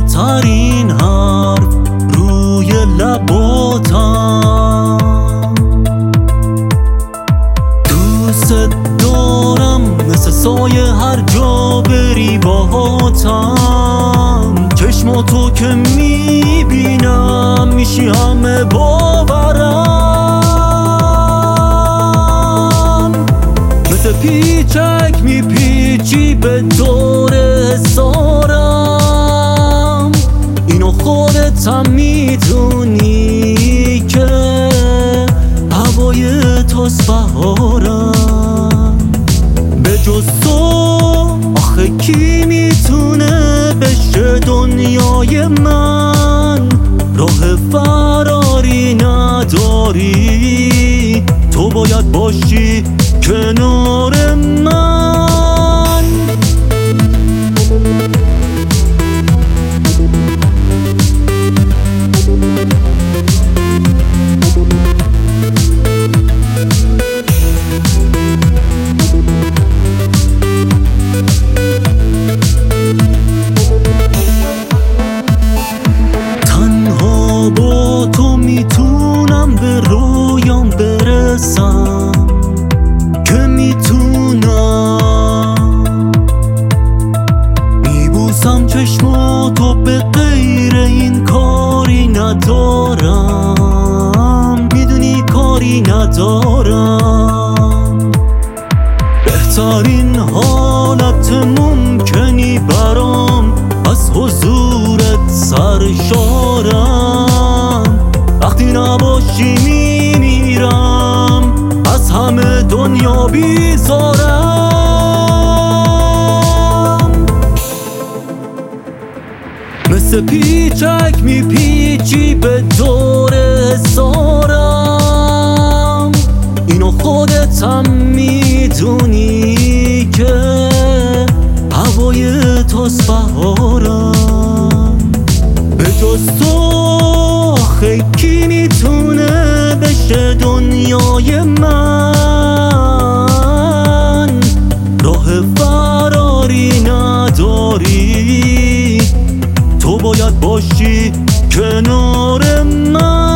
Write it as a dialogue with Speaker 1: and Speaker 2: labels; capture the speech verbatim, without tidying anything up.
Speaker 1: ترین حرف روی لباتم. دوست دارم مثل سایه هر جا بری باهاتم. چشماتو که میبینم میشی همه باورم. مثل پیچک میپیچی به دور حسارم. اینو خودت هم میدونی که هوای توست بهارم. به جز تو آخه کی میتونه بشه دنیای من؟ راه فراری نداری، تو باید باشی کنار من. با تو میتونم به رویام برسم که میتونم. میبوسم چشماتو به غیر این کاری ندارم. میدونی کاری ندارم. بهترین حالت ممکنی برام از حضورت سرشارم. وقتی نباشی میمیرم، از همه دنیا بیزارم. مثل پیچک میپیچی به دور حسارم. اینو خودت هم میدونی که هوای توست بهارم. به جز تو آخه کی میتونه بشه دنیای من؟ راه فراری نداری، تو باید باشی کنار من.